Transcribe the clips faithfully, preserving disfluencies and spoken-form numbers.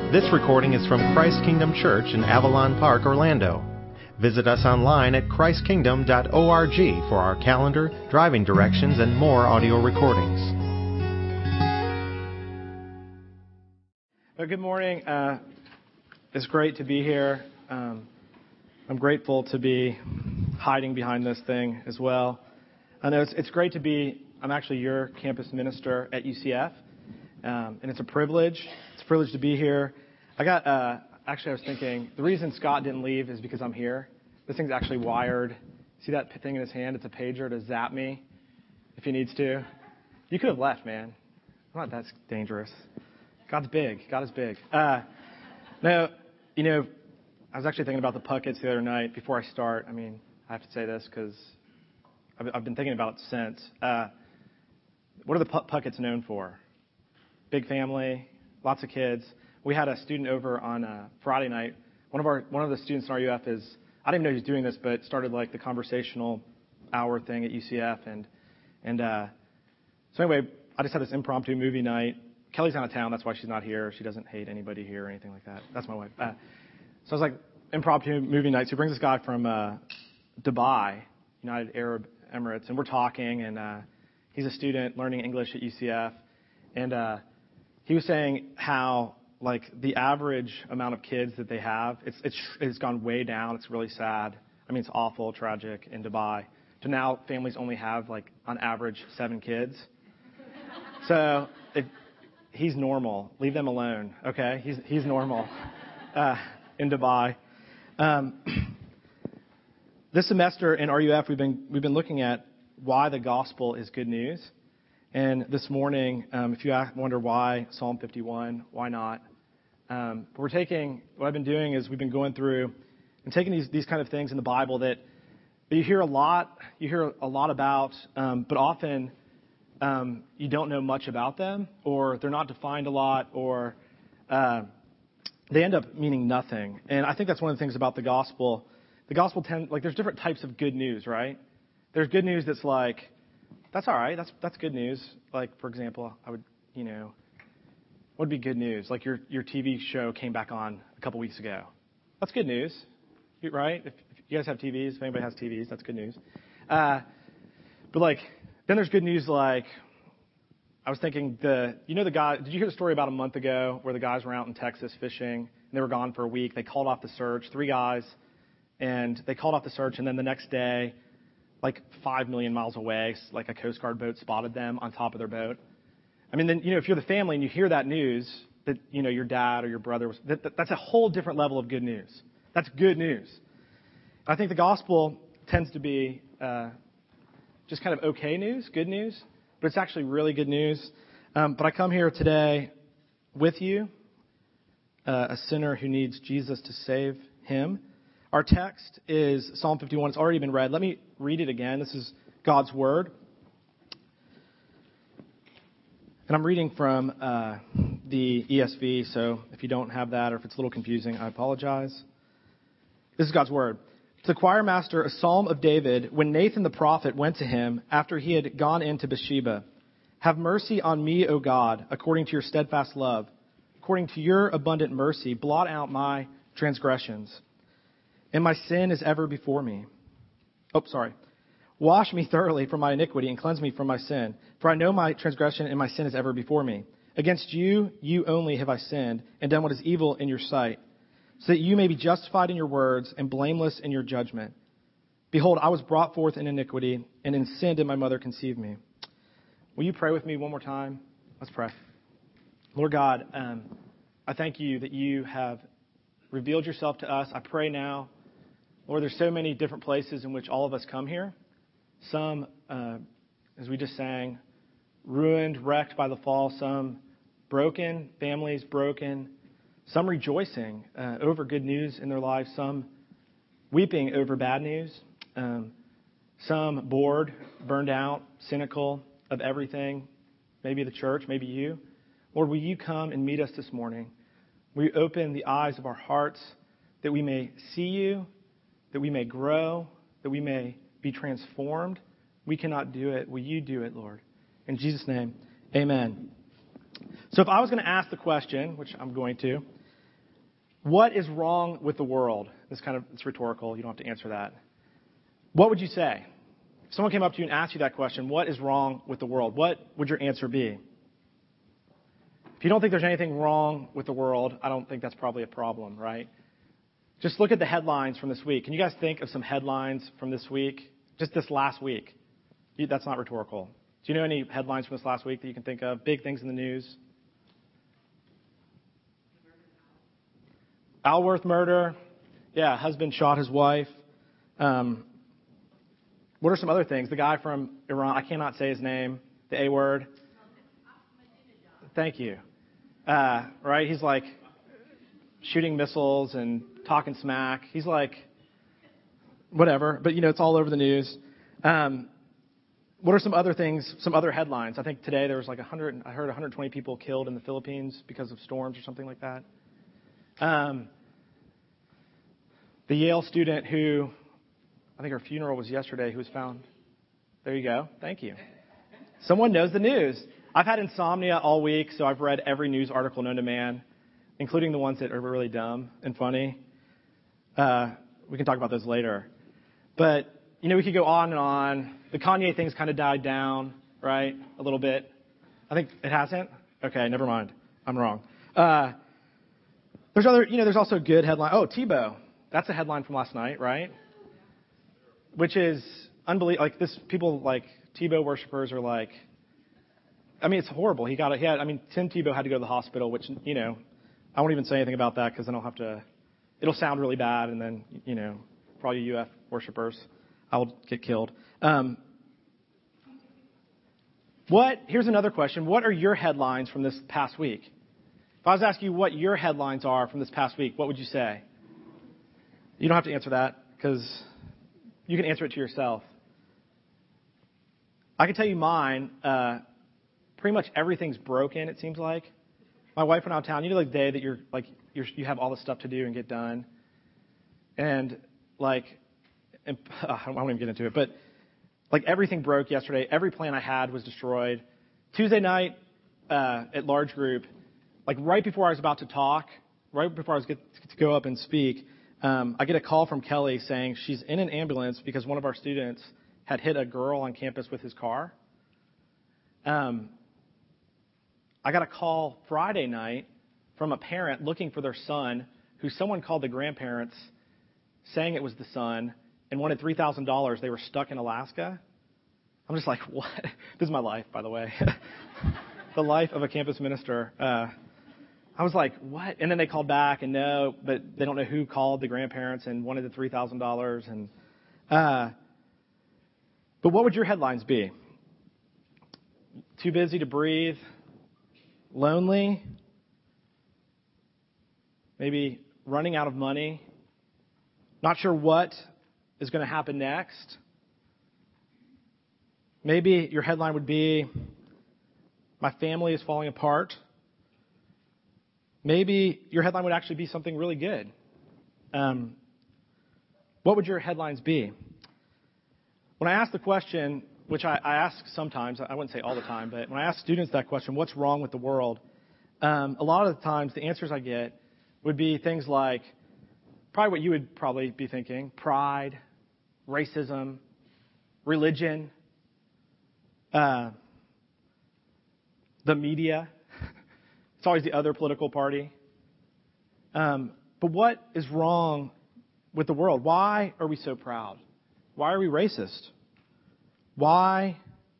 This recording is from Christ Kingdom Church in Avalon Park, Orlando. Visit us online at christ kingdom dot org for our calendar, driving directions, and more audio recordings. Well, good morning. Uh, it's great to be here. Um, I'm grateful to be hiding behind this thing as well. I know it's, it's great to be, I'm actually your campus minister at U C F, um, and it's a privilege. It's a privilege to be here. I got, uh, actually I was thinking, the reason Scott didn't leave is because I'm here. This thing's actually wired. See that thing in his hand? It's a pager to zap me if he needs to. You could have left, man. I'm not that dangerous. God's big. God is big. Uh, now, you know, I was actually thinking about the Pucketts the other night before I start. I mean, I have to say this because I've, I've been thinking about it since. Uh, what are the Pucketts known for? Big family, lots of kids. We had a student over on uh, Friday night. One of our one of the students in R U F is, I didn't even know he was doing this, but started like the conversational hour thing at U C F. And, and uh, so anyway, I just had this impromptu movie night. Kelly's out of town. That's why she's not here. She doesn't hate anybody here or anything like that. That's my wife. Uh, so I was like, impromptu movie night. So he brings this guy from uh, Dubai, United Arab Emirates, and we're talking. And uh, he's a student learning English at U C F. And uh, he was saying how, like, the average amount of kids that they have, it's, it's it's gone way down. It's really sad. I mean, it's awful, tragic in Dubai. To now, families only have, like, on average, seven kids. So it, he's normal. Leave them alone, okay? He's he's normal uh, in Dubai. Um, this semester in R U F, we've been we've been looking at why the gospel is good news. And this morning, um, if you wonder why Psalm fifty-one, why not? Um, but we're taking, what I've been doing is we've been going through and taking these these kind of things in the Bible that, that you hear a lot, you hear a lot about, um, but often um, you don't know much about them, or they're not defined a lot, or uh, they end up meaning nothing. And I think that's one of the things about the gospel. The gospel tend, like, there's different types of good news, right? There's good news that's like, that's all right, that's that's good news. Like, for example, I would, you know, what would be good news? Like your your T V show came back on a couple weeks ago. That's good news, right? If, if you guys have T Vs, if anybody has T Vs, that's good news. Uh, but like, then there's good news like, I was thinking the, you know the guy, did you hear the story about a month ago where the guys were out in Texas fishing and they were gone for a week? They called off the search, three guys, and they called off the search, and then the next day, like five million miles away, like a Coast Guard boat spotted them on top of their boat. I mean, then, you know, if you're the family and you hear that news, that, you know, your dad or your brother was, that, that, that's a whole different level of good news. That's good news. I think the gospel tends to be uh, just kind of okay news, good news, but it's actually really good news. Um, but I come here today with you, uh, a sinner who needs Jesus to save him. Our text is Psalm fifty-one. It's already been read. Let me read it again. This is God's word. And I'm reading from uh, the E S V, so if you don't have that or if it's a little confusing, I apologize. This is God's word. To the choir master, a psalm of David, when Nathan the prophet went to him after he had gone into Bathsheba. Have mercy on me, O God, according to your steadfast love. According to your abundant mercy, blot out my transgressions. And my sin is ever before me. Oh, sorry. Wash me thoroughly from my iniquity and cleanse me from my sin. For I know my transgression and my sin is ever before me. Against you, you only have I sinned and done what is evil in your sight, so that you may be justified in your words and blameless in your judgment. Behold, I was brought forth in iniquity, and in sin did my mother conceive me. Will you pray with me one more time? Let's pray. Lord God, um, I thank you that you have revealed yourself to us. I pray now, Lord, there's so many different places in which all of us come here. Some, uh, as we just sang, ruined, wrecked by the fall. Some broken, families broken. Some rejoicing uh, over good news in their lives. Some weeping over bad news. Um, some bored, burned out, cynical of everything. Maybe the church, maybe you. Lord, will you come and meet us this morning? Will you open the eyes of our hearts that we may see you, that we may grow, that we may be transformed? We cannot do it. Will you do it, Lord? In Jesus' name, amen. So if I was going to ask the question, which I'm going to, What is wrong with the world? This kind of, it's rhetorical. You don't have to answer that. What would you say? If someone came up to you and asked you that question, what is wrong with the world? What would your answer be? If you don't think there's anything wrong with the world, I don't think that's probably a problem, right? Just look at the headlines from this week. Can you guys think of some headlines from this week? Just this last week. You, that's not rhetorical. Do you know any headlines from this last week that you can think of? Big things in the news? Alworth murder. Yeah, husband shot his wife. Um, what are some other things? The guy from Iran, I cannot say his name, the A word. Thank you. Uh, right? He's like shooting missiles and talking smack. He's like, whatever. But, you know, it's all over the news. Um, what are some other things, some other headlines? I think today there was like one hundred, I heard one hundred twenty people killed in the Philippines because of storms or something like that. Um, the Yale student who, I think her funeral was yesterday, who was found. There you go. Thank you. Someone knows the news. I've had insomnia all week, so I've read every news article known to man, including the ones that are really dumb and funny. Uh, we can talk about those later. But, you know, we could go on and on. The Kanye thing's kind of died down, right, a little bit. I think it hasn't? Okay, never mind. I'm wrong. Uh, there's other, you know, there's also good headline. Oh, Tebow. That's a headline from last night, right? Which is unbelievable. Like this, people like Tebow worshipers are like, I mean, it's horrible. He got, he had, I mean, Tim Tebow had to go to the hospital, which, you know, I won't even say anything about that because then I'll have to, it'll sound really bad, and then, you know, for all you U F worshipers, I will get killed. Um, what, here's another question. What are your headlines from this past week? If I was asking you what your headlines are from this past week, what would you say? You don't have to answer that because you can answer it to yourself. I can tell you mine. Uh, pretty much everything's broken, it seems like. My wife went out of town. You know, like the day that you're like you're, you have all the stuff to do and get done, and like, and, uh, I won't even get into it, but like everything broke yesterday. Every plan I had was destroyed. Tuesday night uh, at large group, like right before I was about to talk, right before I was get to go up and speak, um, I get a call from Kelly saying she's in an ambulance because one of our students had hit a girl on campus with his car. Um, I got a call Friday night from a parent looking for their son, who someone called the grandparents, saying it was the son, and wanted three thousand dollars. They were stuck in Alaska. I'm just like, what? This is my life, by the way. The life of a campus minister. Uh, I was like, what? And then they called back, and no, but they don't know who called the grandparents and wanted the three thousand dollars. And uh, but what would your headlines be? Too busy to breathe? Lonely? Maybe running out of money? Not sure what is going to happen next? Maybe your headline would be, my family is falling apart. Maybe your headline would actually be something really good. Um, what would your headlines be? When I ask the question, which I, I ask sometimes, I wouldn't say all the time, but when I ask students that question, what's wrong with the world? Um, a lot of the times, the answers I get would be things like, probably what you would probably be thinking, pride, racism, religion, uh, the media. It's always the other political party. Um, but what is wrong with the world? Why are we so proud? Why are we racist? Why?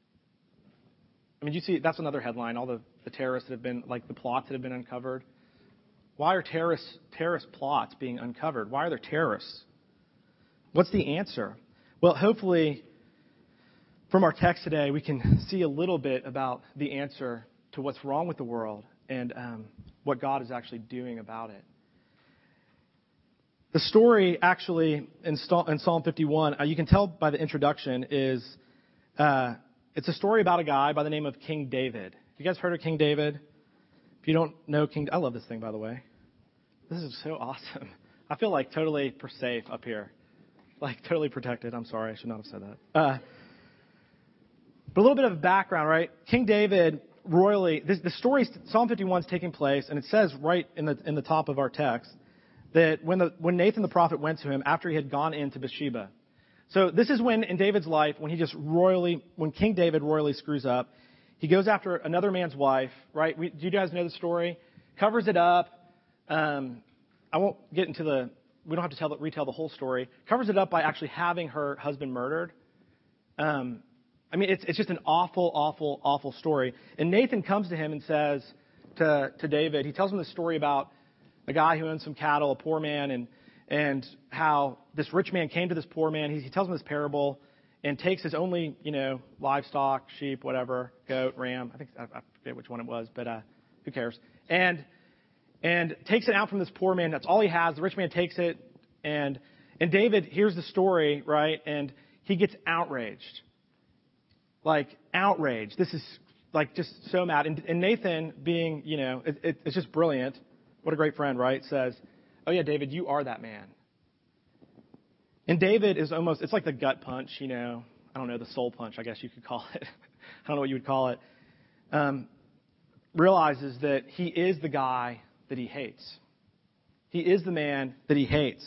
I mean, you see, that's another headline, all the, the terrorists that have been, like the plots that have been uncovered. Why are terrorist, terrorist plots being uncovered? Why are there terrorists? What's the answer? Well, hopefully, from our text today, we can see a little bit about the answer to what's wrong with the world and um, what God is actually doing about it. The story actually in Psalm fifty-one, uh, you can tell by the introduction, is uh, it's a story about a guy by the name of King David. You guys heard of King David? If you don't know King, I love this thing, by the way. This is so awesome. I feel like totally safe up here, like totally protected. I'm sorry, I should not have said that. Uh, but a little bit of background, right? King David royally. This, the story, Psalm fifty-one, is taking place, and it says right in the in the top of our text that when the when Nathan the prophet went to him after he had gone into Bathsheba. So this is when in David's life, when he just royally, when King David royally screws up, he goes after another man's wife, right? We, do you guys know the story? Covers it up. Um, I won't get into the, we don't have to tell retell the whole story. Covers it up by actually having her husband murdered. Um, I mean, it's it's just an awful, awful, awful story. And Nathan comes to him and says to to David, he tells him the story about a guy who owns some cattle, a poor man, and and how this rich man came to this poor man. He, he tells him this parable and takes his only, you know, livestock, sheep, whatever, goat, ram. I think I, I forget which one it was, but uh, who cares? And and takes it out from this poor man. That's all he has. The rich man takes it, and and David hears the story, right? And he gets outraged, like outraged. This is like just so mad. And, and Nathan, being, you know, it, it, it's just brilliant. What a great friend, right? Says, "Oh yeah, David, you are that man." And David is almost, it's like the gut punch, you know. I don't know, the soul punch, I guess you could call it. I don't know what you would call it. Um, realizes that he is the guy that he hates. He is the man that he hates.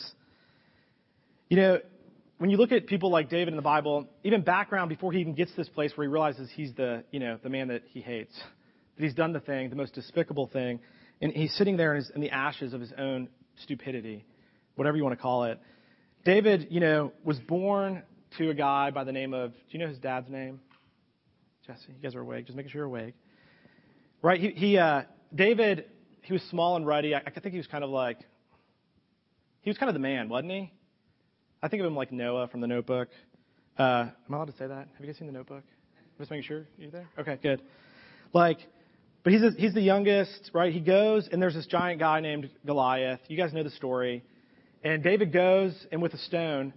You know, when you look at people like David in the Bible, even background before he even gets to this place where he realizes he's the, you know, the man that he hates, that he's done the thing, the most despicable thing, and he's sitting there in, his, in the ashes of his own stupidity, whatever you want to call it. David, you know, was born to a guy by the name of, do you know his dad's name? Jesse, you guys are awake, just making sure you're awake. Right, he, he uh, David, he was small and ruddy. I, I think he was kind of like, he was kind of the man, wasn't he? I think of him like Noah from The Notebook. Uh, am I allowed to say that? Have you guys seen The Notebook? Just making sure you're there? Okay, good. Like, but he's a, he's the youngest, right? He goes, and there's this giant guy named Goliath. You guys know the story. And David goes, and with a stone,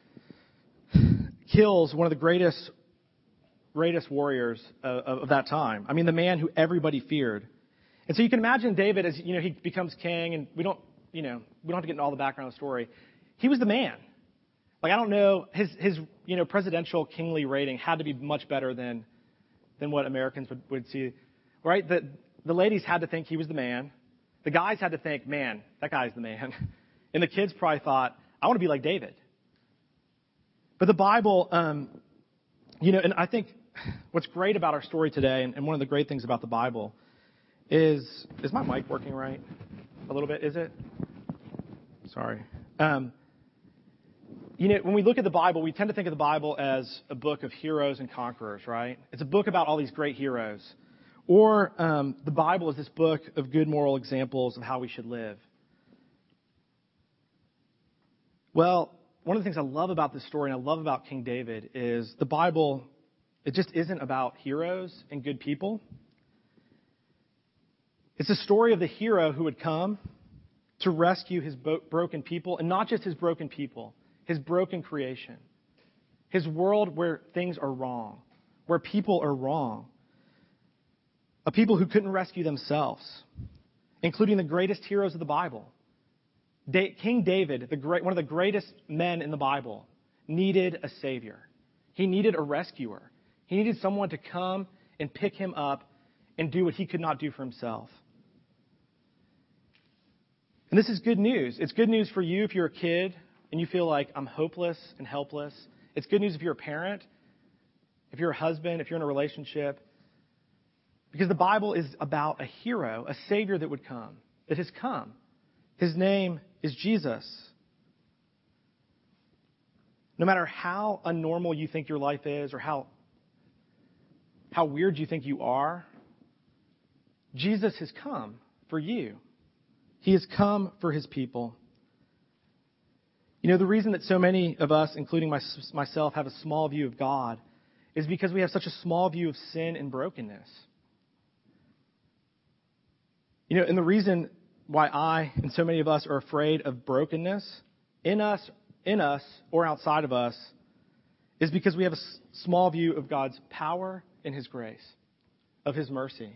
kills one of the greatest, greatest warriors of, of that time. I mean, the man who everybody feared. And so you can imagine David as, you know, he becomes king, and we don't, you know, we don't have to get into all the background of the story. He was the man. Like, I don't know, his, his, you know, presidential kingly rating had to be much better than, than what Americans would, would see, right? The, the ladies had to think he was the man. The guys had to think, man, that guy's the man. And the kids probably thought, I want to be like David. But the Bible, um, you know, and I think what's great about our story today, and, and one of the great things about the Bible, is, is my mic working right? A little bit, is it? Sorry. Um, you know, when we look at the Bible, we tend to think of the Bible as a book of heroes and conquerors, right? It's a book about all these great heroes. Or um, the Bible is this book of good moral examples of how we should live. Well, one of the things I love about this story and I love about King David is the Bible, it just isn't about heroes and good people. It's a story of the hero who would come to rescue his bo- broken people, and not just his broken people, his broken creation, his world where things are wrong, where people are wrong, a people who couldn't rescue themselves, including the greatest heroes of the Bible. King David, the great, one of the greatest men in the Bible, needed a savior. He needed a rescuer. He needed someone to come and pick him up and do what he could not do for himself. And this is good news. It's good news for you if you're a kid and you feel like I'm hopeless and helpless. It's good news if you're a parent, if you're a husband, if you're in a relationship. Because the Bible is about a hero, a savior that would come, that has come. His name is Jesus. No matter how unnormal you think your life is or how, how weird you think you are, Jesus has come for you. He has come for his people. You know, the reason that so many of us, including my, myself, have a small view of God is because we have such a small view of sin and brokenness. You know, and the reason why I and so many of us are afraid of brokenness in us, in us or outside of us is because we have a s- small view of God's power and his grace, of his mercy.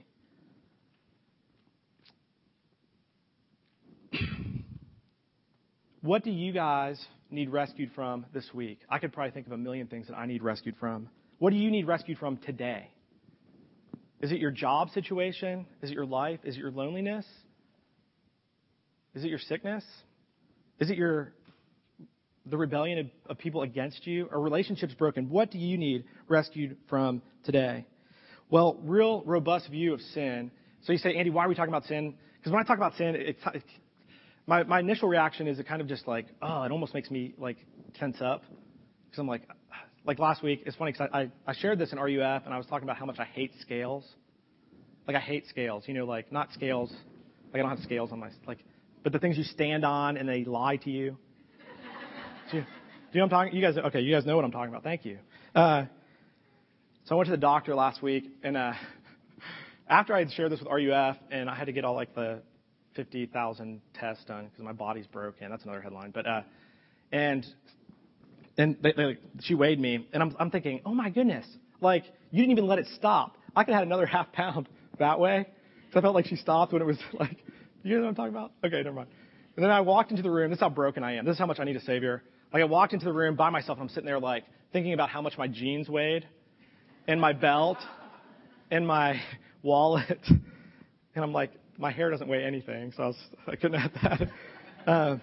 What do you guys need rescued from this week? I could probably think of a million things that I need rescued from. What do you need rescued from today? Is it your job situation? Is it your life? Is it your loneliness? Is it your sickness? Is it your the rebellion of, of people against you? Are relationships broken? What do you need rescued from today? Well, real robust view of sin. So you say, Andy, why are we talking about sin? Because when I talk about sin, it's, it's my, my initial reaction is it kind of just like, oh, it almost makes me like tense up. Because I'm like, like last week, it's funny because I, I, I shared this in R U F and I was talking about how much I hate scales. Like I hate scales, you know, like not scales. Like I don't have scales on my, like, but the things you stand on and they lie to you. Do you, do you know what I'm talking? You guys, okay, you guys know what I'm talking about. Thank you. Uh, so I went to the doctor last week, and uh, after I had shared this with R U F, and I had to get all like the fifty thousand tests done because my body's broken. That's another headline. But uh, and and they, they, she weighed me, and I'm I'm thinking, oh my goodness, like you didn't even let it stop. I could have had another half pound that way. So I felt like she stopped when it was like, you know what I'm talking about? Okay, never mind. And then I walked into the room. This is how broken I am. This is how much I need a savior. Like I walked into the room by myself, and I'm sitting there like thinking about how much my jeans weighed, and my belt, and my wallet, and I'm like, my hair doesn't weigh anything, so I, was, I couldn't have that. Um,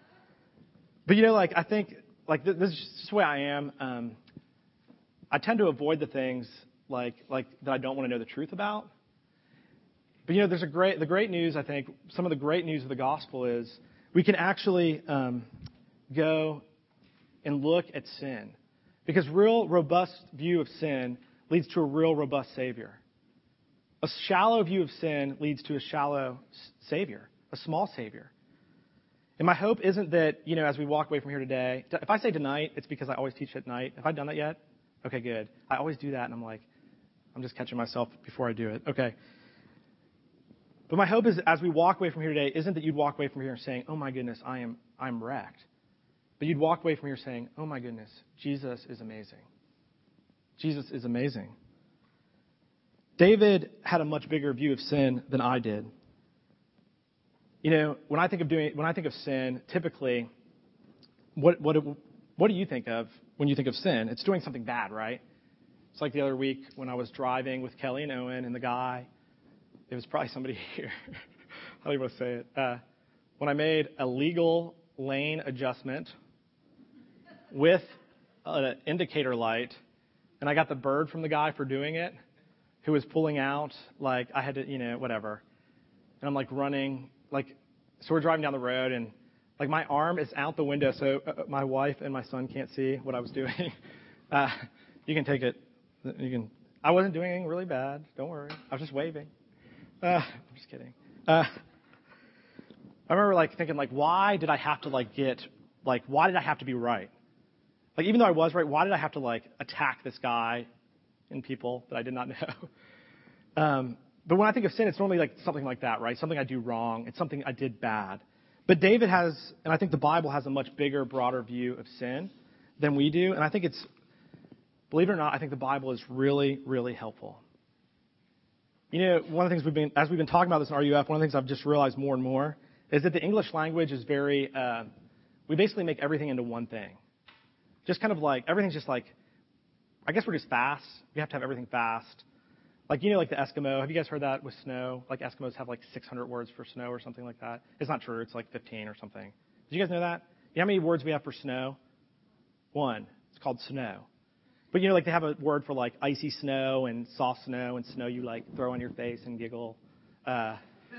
but you know, like I think, like this, this is just the way I am. Um, I tend to avoid the things like like that I don't want to know the truth about. But you know, there's a great the great news. I think some of the great news of the gospel is we can actually um, go and look at sin, because real robust view of sin leads to a real robust Savior. A shallow view of sin leads to a shallow Savior, a small Savior. And my hope isn't that, you know, as we walk away from here today, if I say tonight, it's because I always teach at night. Have I done that yet? Okay, good. I always do that, and I'm like, I'm just catching myself before I do it. Okay. But my hope is, as we walk away from here today, isn't that you'd walk away from here saying, oh my goodness, I am I'm wrecked. But you'd walk away from here saying, oh my goodness, Jesus is amazing. Jesus is amazing. David had a much bigger view of sin than I did. You know, when I think of doing, when I think of sin, typically, what what what do you think of when you think of sin? It's doing something bad, right? It's like the other week when I was driving with Kelly and Owen and the guy. It was probably somebody here. How do you want to say it? Uh, when I made a legal lane adjustment with an indicator light, and I got the bird from the guy for doing it, who was pulling out, like I had to, you know, whatever. And I'm like running, like, so we're driving down the road, and like my arm is out the window, so uh, my wife and my son can't see what I was doing. Uh, you can take it. You can. I wasn't doing anything really bad. Don't worry. I was just waving. Uh, I'm just kidding. Uh, I remember like thinking like, why did I have to like get, like, why did I have to be right? Like, even though I was right, why did I have to like attack this guy and people that I did not know? um, but when I think of sin, it's normally like something like that, right? Something I do wrong. It's something I did bad. But David has, and I think the Bible has a much bigger, broader view of sin than we do. And I think it's, believe it or not, I think the Bible is really, really helpful. You know, one of the things we've been, as we've been talking about this in R U F, one of the things I've just realized more and more is that the English language is very, uh, we basically make everything into one thing. Just kind of like, everything's just like, I guess we're just fast. We have to have everything fast. Like, you know, like the Eskimo. Have you guys heard that with snow? Like Eskimos have like six hundred words for snow or something like that. It's not true. It's like fifteen or something. Did you guys know that? You know how many words we have for snow? One. It's called snow. But, you know, like they have a word for like icy snow and soft snow and snow you like throw on your face and giggle. Uh,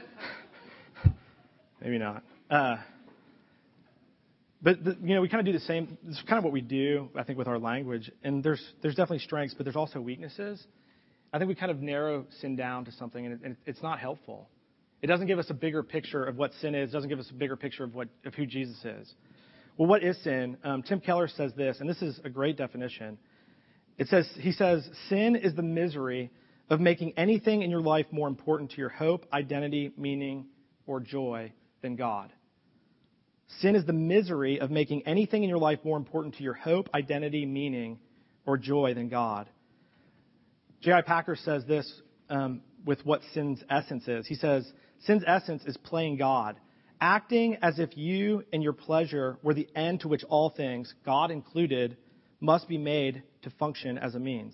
maybe not. Uh, but, the, you know, we kind of do the same. This is kind of what we do, I think, with our language. And there's there's definitely strengths, but there's also weaknesses. I think we kind of narrow sin down to something, and, it, and it's not helpful. It doesn't give us a bigger picture of what sin is. It doesn't give us a bigger picture of what of who Jesus is. Well, what is sin? Um, Tim Keller says this, and this is a great definition. It says, he says, sin is the misery of making anything in your life more important to your hope, identity, meaning, or joy than God. Sin is the misery of making anything in your life more important to your hope, identity, meaning, or joy than God. J I Packer says this um, with what sin's essence is. He says, sin's essence is playing God, acting as if you and your pleasure were the end to which all things, God included, must be made to function as a means.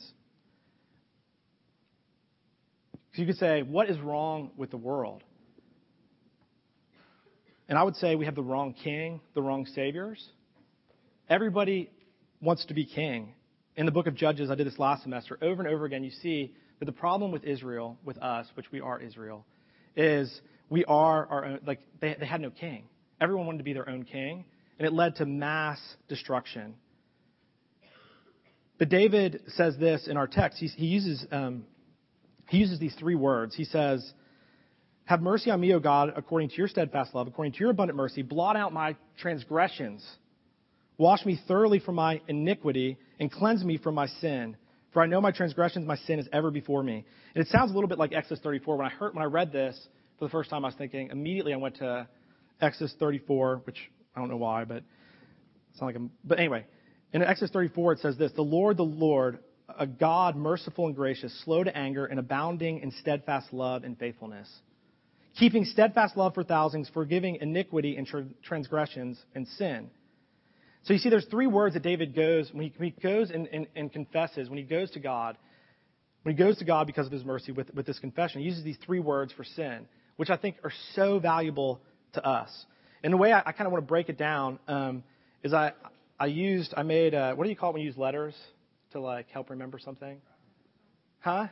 So you could say, what is wrong with the world? And I would say we have the wrong king, the wrong saviors. Everybody wants to be king. In the book of Judges, I did this last semester, over and over again, you see that the problem with Israel, with us, which we are Israel, is we are our own, like they, they had no king. Everyone wanted to be their own king, and it led to mass destruction. But David says this in our text. He, he uses um, he uses these three words. He says, "Have mercy on me, O God, according to your steadfast love, according to your abundant mercy. Blot out my transgressions. Wash me thoroughly from my iniquity and cleanse me from my sin. For I know my transgressions, my sin is ever before me." And it sounds a little bit like Exodus thirty-four. When I heard, when I read this for the first time, I was thinking, immediately I went to Exodus thirty-four, which I don't know why, but it's not like I'm, but anyway, in Exodus thirty-four, it says this: "The Lord, the Lord, a God merciful and gracious, slow to anger and abounding in steadfast love and faithfulness, keeping steadfast love for thousands, forgiving iniquity and tra- transgressions and sin." So you see, there's three words that David goes, when he, when he goes and, and, and confesses, when he goes to God, when he goes to God because of his mercy with, with this confession, he uses these three words for sin, which I think are so valuable to us. And the way I, I kind of want to break it down um, is I I used, I made, uh, what do you call it when you use letters to like help remember something? Huh?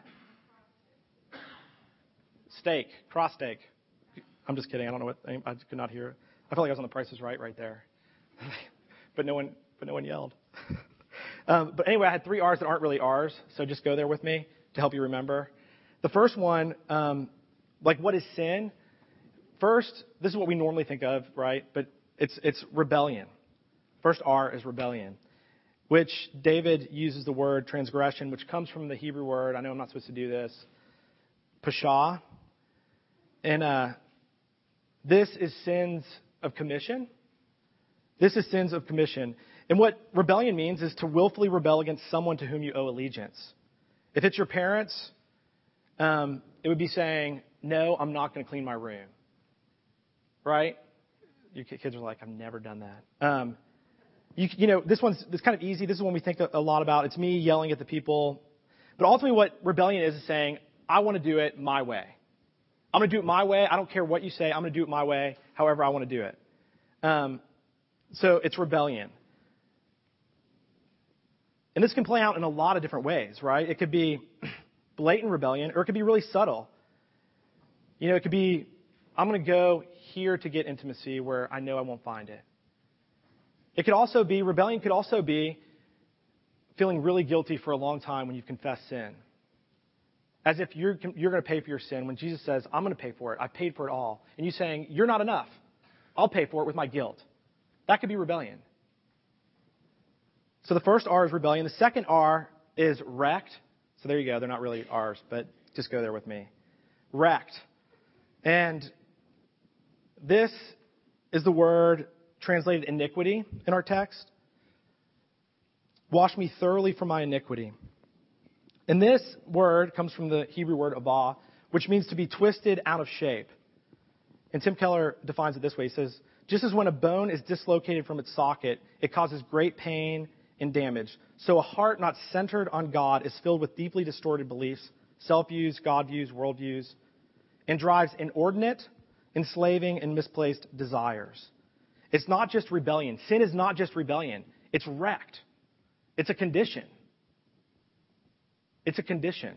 Steak, cross steak. I'm just kidding. I don't know what, I could not hear it. I felt like I was on The Price is Right right there. But no one, but no one yelled. um, but anyway, I had three R's that aren't really R's, so just go there with me to help you remember. The first one, um, like what is sin? First, this is what we normally think of, right? But it's it's rebellion. First R is rebellion, which David uses the word transgression, which comes from the Hebrew word. I know I'm not supposed to do this. Pashah, and uh, this is sins of commission. This is sins of commission. And what rebellion means is to willfully rebel against someone to whom you owe allegiance. If it's your parents, um, it would be saying, "No, I'm not going to clean my room." Right? Your kids are like, "I've never done that." Um, you, you know, this one's this kind of easy. This is one we think a lot about. It's me yelling at the people. But ultimately what rebellion is is saying, I want to do it my way. I'm going to do it my way. I don't care what you say. I'm going to do it my way, however I want to do it. Um, So it's rebellion. And this can play out in a lot of different ways, right? It could be blatant rebellion, or it could be really subtle. You know, it could be, I'm going to go here to get intimacy where I know I won't find it. It could also be, rebellion could also be feeling really guilty for a long time when you've confessed sin. As if you're, you're going to pay for your sin when Jesus says, "I'm going to pay for it. I paid for it all." And you saying, "You're not enough. I'll pay for it with my guilt." That could be rebellion. So the first R is rebellion. The second R is wrecked. So there you go. They're not really R's, but just go there with me. Wrecked. And this is the word translated iniquity in our text. Wash me thoroughly from my iniquity. And this word comes from the Hebrew word avah, which means to be twisted out of shape. And Tim Keller defines it this way. He says, "Just as when a bone is dislocated from its socket, it causes great pain and damage, so a heart not centered on God is filled with deeply distorted beliefs, self-views, God-views, worldviews, and drives inordinate, enslaving, and misplaced desires." It's not just rebellion. Sin is not just rebellion. It's wrecked. It's a condition. It's a condition.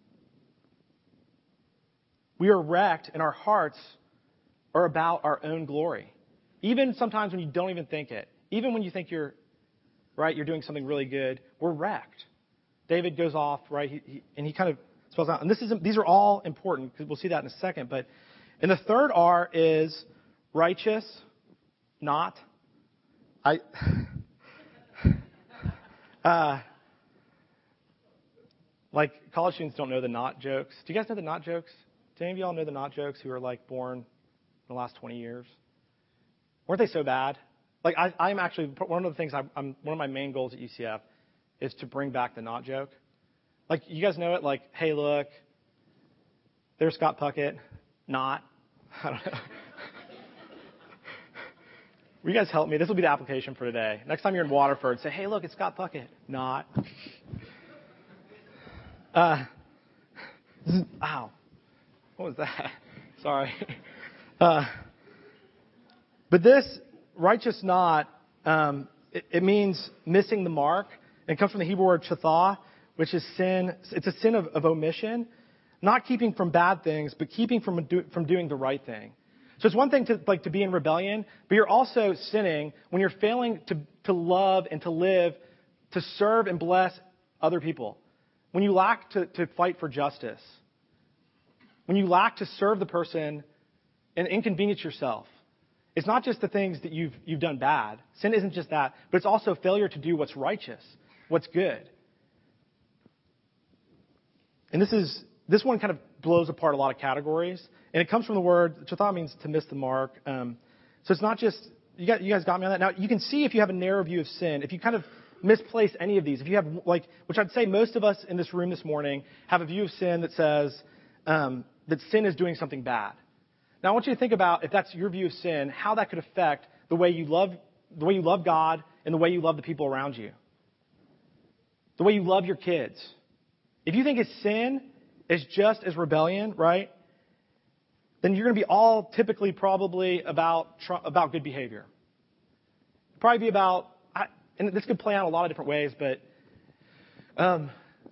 We are wrecked, and our hearts are about our own glory. Even sometimes when you don't even think it. Even when you think you're, right, you're doing something really good, we're wrecked. David goes off, right, he, he, and he kind of spells out. And this is these are all important, because we'll see that in a second. But, and the third R is righteous, not. I, uh, like, college students don't know the not jokes. Do you guys know the not jokes? Do any of y'all know the not jokes who are, like, born in the last twenty years? Weren't they so bad? Like, I, I'm actually, one of the things, I'm, I'm, one of my main goals at U C F is to bring back the not joke. Like, you guys know it? Like, "Hey, look, there's Scott Puckett, not." I don't know. Will you guys help me? This will be the application for today. Next time you're in Waterford, say, "Hey, look, it's Scott Puckett, not." Uh, ow. What was that? Sorry. Uh, But this righteous not, um, it, it means missing the mark. And it comes from the Hebrew word chathah, which is sin. It's a sin of, of omission, not keeping from bad things, but keeping from do, from doing the right thing. So it's one thing to like to be in rebellion, but you're also sinning when you're failing to to love and to live, to serve and bless other people. When you lack to, to fight for justice. When you lack to serve the person and inconvenience yourself. It's not just the things that you've you've done bad. Sin isn't just that, but it's also failure to do what's righteous, what's good. And this is this one kind of blows apart a lot of categories, and it comes from the word chathah, means to miss the mark. Um, so it's not just you got you guys got me on that. Now you can see if you have a narrow view of sin, if you kind of misplace any of these, if you have like, which I'd say most of us in this room this morning have a view of sin that says um, that sin is doing something bad. Now I want you to think about if that's your view of sin, how that could affect the way you love the way you love God and the way you love the people around you, the way you love your kids. If you think it's sin is just as rebellion, right? Then you're going to be all typically probably about about good behavior. Probably be about, and this could play out a lot of different ways, but um,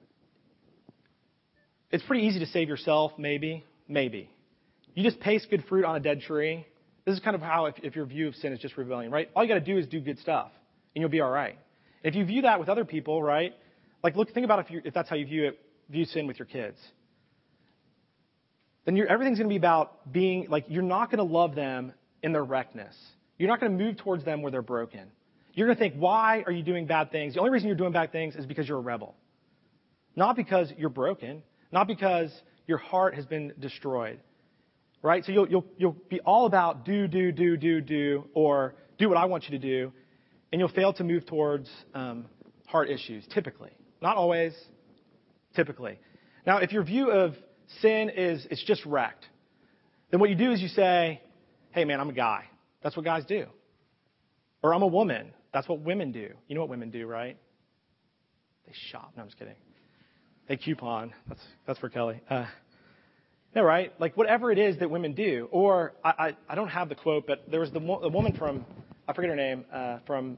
it's pretty easy to save yourself, maybe, maybe. You just paste good fruit on a dead tree. This is kind of how, if, if your view of sin is just rebellion, right? All you got to do is do good stuff, and you'll be all right. If you view that with other people, right? Like, look, think about if you if that's how you view it, view sin with your kids. Then you're, everything's going to be about being, like, you're not going to love them in their wreckness. You're not going to move towards them where they're broken. You're going to think, why are you doing bad things? The only reason you're doing bad things is because you're a rebel. Not because you're broken. Not because your heart has been destroyed. Right? So you'll, you'll, you'll be all about do, do, do, do, do, or do what I want you to do. And you'll fail to move towards um, heart issues, typically. Not always, typically. Now, if your view of sin is it's just wrecked, then what you do is you say, hey, man, I'm a guy. That's what guys do. Or I'm a woman. That's what women do. You know what women do, right? They shop. No, I'm just kidding. They coupon. That's that's for Kelly. Uh, no, right? Like whatever it is that women do. Or I, I, I don't have the quote, but there was the, the woman from, I forget her name, uh, from,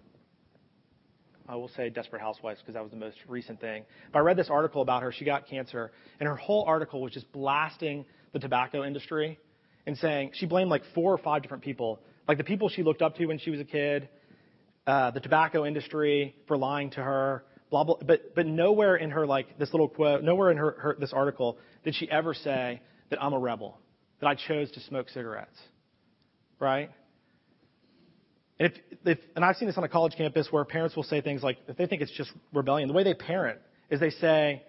I will say Desperate Housewives because that was the most recent thing. But I read this article about her. She got cancer, and her whole article was just blasting the tobacco industry and saying she blamed like four or five different people, like the people she looked up to when she was a kid, uh, the tobacco industry for lying to her, blah blah. But but nowhere in her like this little quote, nowhere in her, her this article did she ever say that I'm a rebel, that I chose to smoke cigarettes, right? And if, if and I've seen this on a college campus where parents will say things like, if they think it's just rebellion, the way they parent is they say,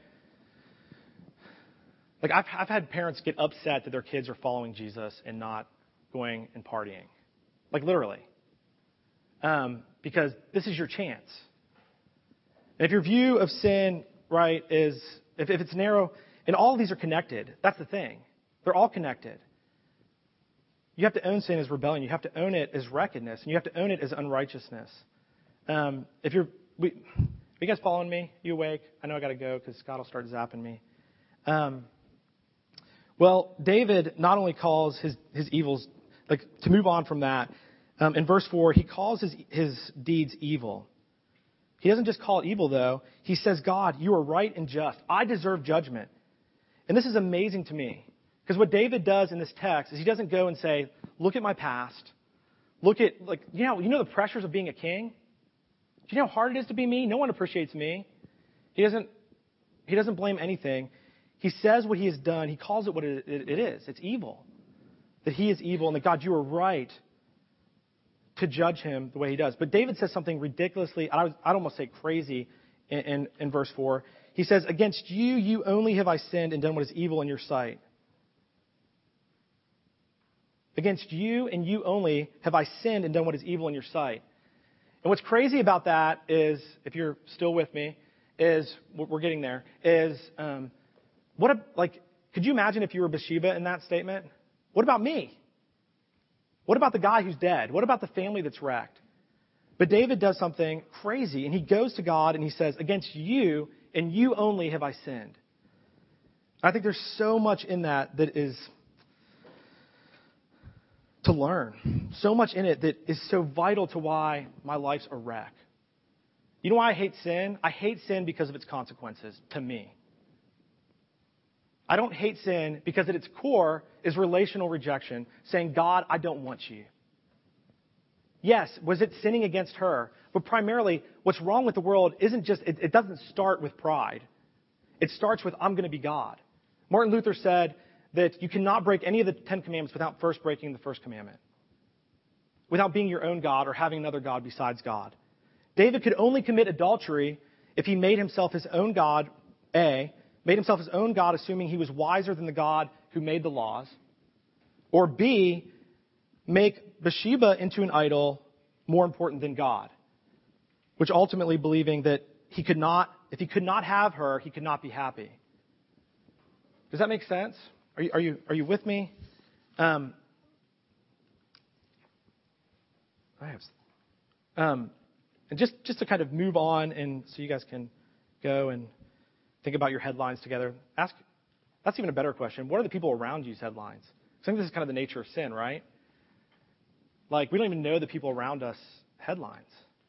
like I've I've had parents get upset that their kids are following Jesus and not going and partying, like literally, um, because this is your chance. And if your view of sin, right, is if, if it's narrow, and all of these are connected, that's the thing, they're all connected. You have to own sin as rebellion. You have to own it as wreckedness. And you have to own it as unrighteousness. Um, if you're, we, are you guys following me? You awake? I know I got to go because Scott will start zapping me. Um, well, David not only calls his, his evils, like to move on from that, um, in verse four, he calls his, his deeds evil. He doesn't just call it evil, though. He says, God, you are right and just. I deserve judgment. And this is amazing to me. Because what David does in this text is he doesn't go and say, look at my past. Look at, like, you know, you know the pressures of being a king? Do you know how hard it is to be me? No one appreciates me. He doesn't, he doesn't blame anything. He says what he has done. He calls it what it, it, it is. It's evil. That he is evil and that, God, you are right to judge him the way he does. But David says something ridiculously, I would, I'd almost say crazy in, in, in verse four. He says, against you, you only have I sinned and done what is evil in your sight. Against you and you only have I sinned and done what is evil in your sight. And what's crazy about that is, if you're still with me, is, we're getting there, is, um, what a, like, could you imagine if you were Bathsheba in that statement? What about me? What about the guy who's dead? What about the family that's wrecked? But David does something crazy, and he goes to God and he says, against you and you only have I sinned. I think there's so much in that that is to learn. So much in it that is so vital to why my life's a wreck. You know why I hate sin? I hate sin because of its consequences to me. I don't hate sin because at its core is relational rejection, saying, God, I don't want you. Yes, was it sinning against her? But primarily, what's wrong with the world isn't just, it, it doesn't start with pride. It starts with, I'm going to be God. Martin Luther said that you cannot break any of the Ten Commandments without first breaking the first commandment. Without being your own God or having another God besides God. David could only commit adultery if he made himself his own God, A, made himself his own God, assuming he was wiser than the God who made the laws, or B, make Bathsheba into an idol more important than God, which ultimately believing that he could not, if he could not have her, he could not be happy. Does that make sense? Are you, are you, are you with me? Um, I have, um, and just, just to kind of move on, and so you guys can go and think about your headlines together. Ask, that's even a better question. What are the people around you's headlines? I think this is kind of the nature of sin, right? Like, we don't even know the people around us headlines.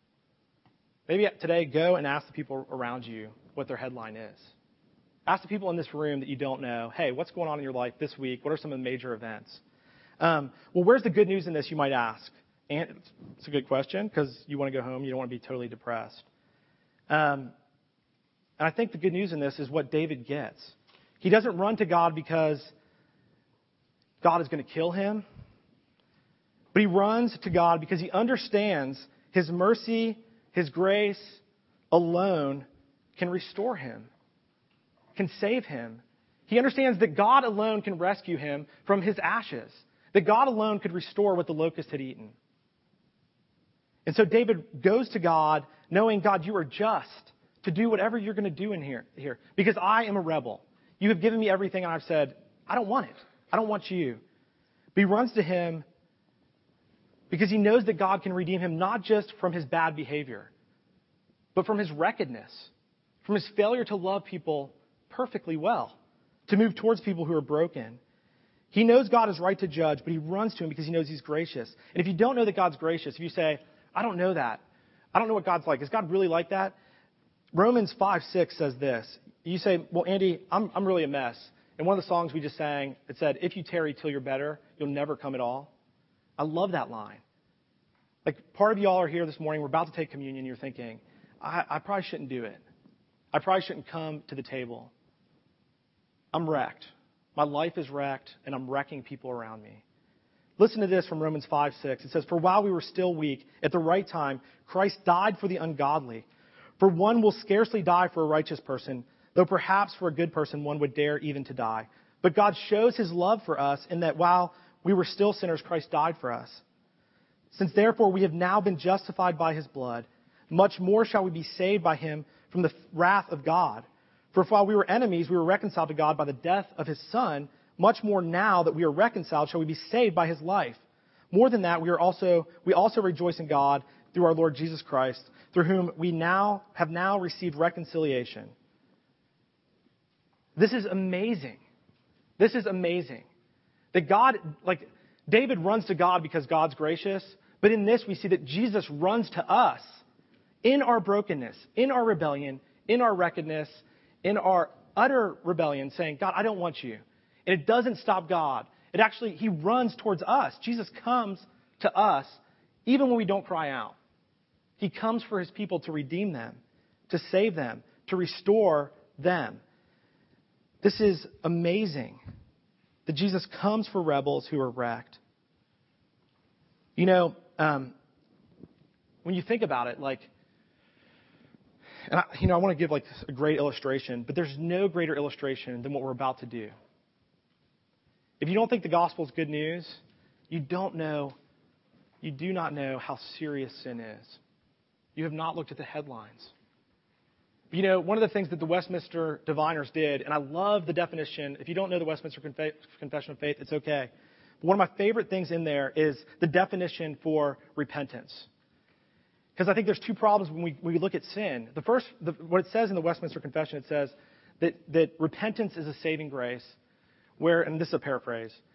Maybe today, go and ask the people around you what their headline is. Ask the people in this room that you don't know, hey, what's going on in your life this week? What are some of the major events? Um, well, where's the good news in this, you might ask? And it's a good question because you want to go home. You don't want to be totally depressed. Um, and I think the good news in this is what David gets. He doesn't run to God because God is going to kill him. But he runs to God because he understands his mercy, his grace alone can restore him, can save him. He understands that God alone can rescue him from his ashes, that God alone could restore what the locust had eaten. And so David goes to God knowing, God, you are just to do whatever you're going to do in here, here because I am a rebel. You have given me everything, and I've said, I don't want it. I don't want you. But he runs to him because he knows that God can redeem him not just from his bad behavior, but from his wreckedness, from his failure to love people perfectly well, to move towards people who are broken. He knows God is right to judge, but he runs to him because he knows he's gracious. And if you don't know that God's gracious, if you say, I don't know that, I don't know what God's like, is God really like that? Romans five six says this. You say, well, Andy, I'm, I'm really a mess. And one of the songs we just sang, it said, if you tarry till you're better, you'll never come at all. I love that line. Like, part of y'all are here this morning, we're about to take communion, you're thinking, I, I probably shouldn't do it. I probably shouldn't come to the table. I'm wrecked. My life is wrecked, and I'm wrecking people around me. Listen to this from Romans five six. It says, for while we were still weak, at the right time, Christ died for the ungodly. For one will scarcely die for a righteous person, though perhaps for a good person one would dare even to die. But God shows his love for us in that while we were still sinners, Christ died for us. Since therefore we have now been justified by his blood, much more shall we be saved by him from the wrath of God. For if while we were enemies, we were reconciled to God by the death of his Son, much more now that we are reconciled shall we be saved by his life. More than that, we are also we also rejoice in God through our Lord Jesus Christ, through whom we now have now received reconciliation. This is amazing. This is amazing. That God, like, David runs to God because God's gracious, but in this we see that Jesus runs to us in our brokenness, in our rebellion, in our wreckedness, in our utter rebellion, saying, God, I don't want you. And it doesn't stop God. It actually, he runs towards us. Jesus comes to us even when we don't cry out. He comes for his people to redeem them, to save them, to restore them. This is amazing that Jesus comes for rebels who are wrecked. You know, um, when you think about it, like, and I, you know, I want to give like a great illustration, but there's no greater illustration than what we're about to do. If you don't think the gospel is good news, you don't know, you do not know how serious sin is. You have not looked at the headlines. You know, one of the things that the Westminster Diviners did, and I love the definition. If you don't know the Westminster Confession of Faith, it's okay. But one of my favorite things in there is the definition for repentance. Because I think there's two problems when we, when we look at sin. The first, the, what it says in the Westminster Confession, it says that, that repentance is a saving grace, where, and this is a paraphrase,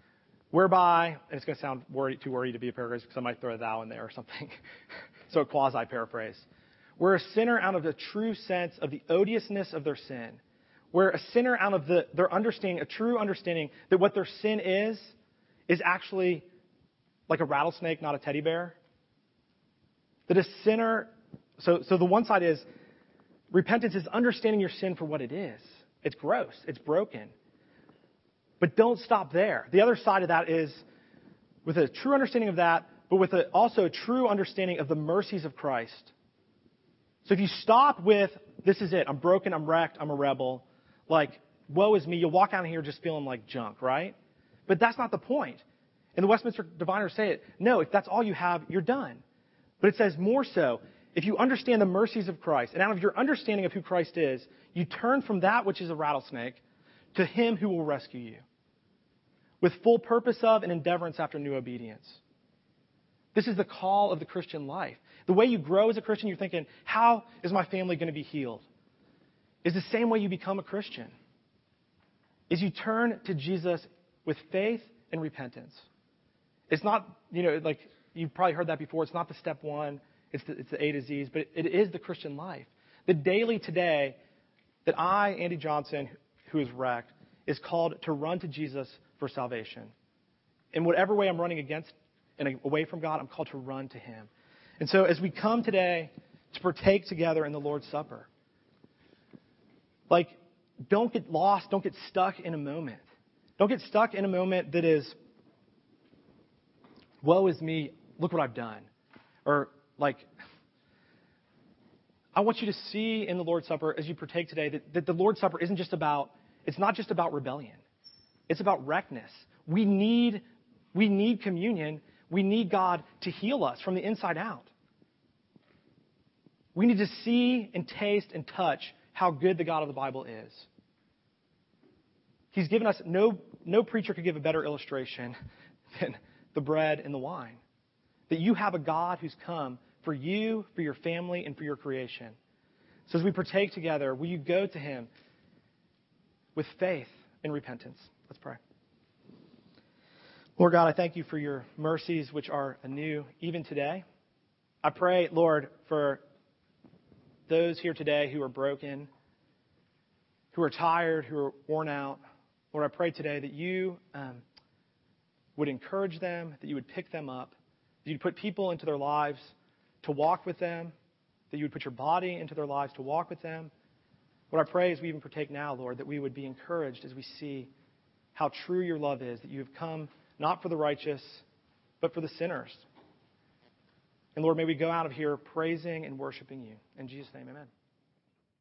whereby, and it's going to sound worry, too wordy to be a paraphrase because I might throw a thou in there or something, so a quasi-paraphrase, where a sinner out of the true sense of the odiousness of their sin, where a sinner out of the, their understanding, a true understanding that what their sin is, is actually like a rattlesnake, not a teddy bear. That a sinner, so, so the one side is, repentance is understanding your sin for what it is. It's gross. It's broken. But don't stop there. The other side of that is, with a true understanding of that, but with a, also a true understanding of the mercies of Christ. So if you stop with, this is it, I'm broken, I'm wrecked, I'm a rebel, like, woe is me, you'll walk out of here just feeling like junk, right? But that's not the point. And the Westminster Diviners say it. No, if that's all you have, you're done. But it says more so, if you understand the mercies of Christ, and out of your understanding of who Christ is, you turn from that which is a rattlesnake to him who will rescue you, with full purpose of and endeavorance after new obedience. This is the call of the Christian life. The way you grow as a Christian, you're thinking, how is my family going to be healed? Is the same way you become a Christian. Is you turn to Jesus with faith and repentance. It's not, you know, like you've probably heard that before. It's not the step one. It's the, it's the A to Z's, but it is the Christian life. The daily today that I, Andy Johnson, who is wrecked, is called to run to Jesus for salvation. In whatever way I'm running against and away from God, I'm called to run to him. And so as we come today to partake together in the Lord's Supper, like, don't get lost, don't get stuck in a moment. Don't get stuck in a moment that is, woe is me, look what I've done. Or, like, I want you to see in the Lord's Supper, as you partake today, that, that the Lord's Supper isn't just about, it's not just about rebellion. It's about wreckness. We need, we need communion. We need God to heal us from the inside out. We need to see and taste and touch how good the God of the Bible is. He's given us, no, no preacher could give a better illustration than the bread and the wine. That you have a God who's come for you, for your family, and for your creation. So as we partake together, will you go to him with faith and repentance? Let's pray. Lord God, I thank you for your mercies, which are anew even today. I pray, Lord, for those here today who are broken, who are tired, who are worn out. Lord, I pray today that you um, would encourage them, that you would pick them up, that you'd put people into their lives to walk with them, that you would put your body into their lives to walk with them. Lord, I pray as we even partake now, Lord, that we would be encouraged as we see how true your love is, that you have come not for the righteous, but for the sinners. And Lord, may we go out of here praising and worshiping you. In Jesus' name, amen.